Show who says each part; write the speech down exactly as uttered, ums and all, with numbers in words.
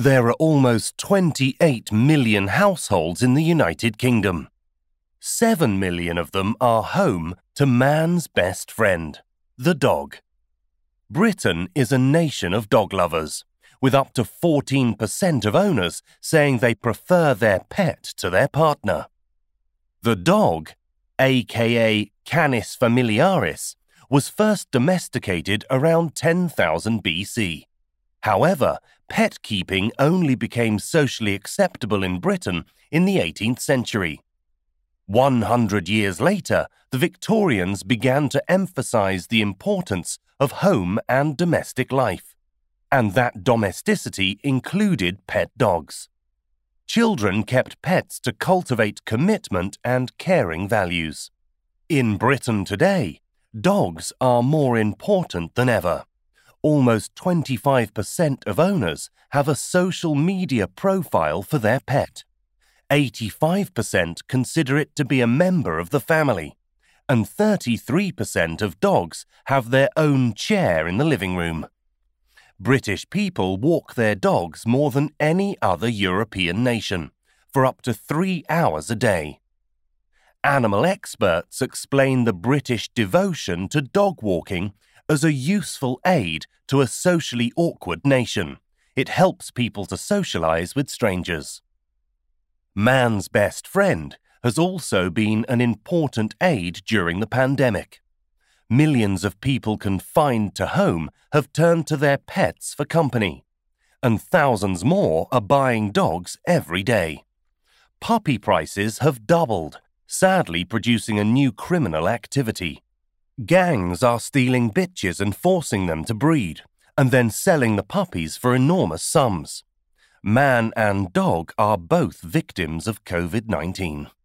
Speaker 1: There are almost twenty-eight million households in the United Kingdom. Seven million of them are home to man's best friend, the dog. Britain is a nation of dog lovers, with up to fourteen percent of owners saying they prefer their pet to their partner. The dog, aka Canis familiaris, was first domesticated around ten thousand B C. However, pet keeping only became socially acceptable in Britain in the eighteenth century. one hundred years later, the Victorians began to emphasize the importance of home and domestic life, and that domesticity included pet dogs. Children kept pets to cultivate commitment and caring values. In Britain today, dogs are more important than ever. Almost twenty-five percent of owners have a social media profile for their pet. eighty-five percent consider it to be a member of the family, and thirty-three percent of dogs have their own chair in the living room. British people walk their dogs more than any other European nation, for up to three hours a day. Animal experts explain the British devotion to dog walking as a useful aid to a socially awkward nation. It helps people to socialize with strangers. Man's best friend has also been an important aid during the pandemic. Millions of people confined to home have turned to their pets for company, and thousands more are buying dogs every day. Puppy prices have doubled, sadly producing a new criminal activity. Gangs are stealing bitches and forcing them to breed, and then selling the puppies for enormous sums. Man and dog are both victims of COVID nineteen.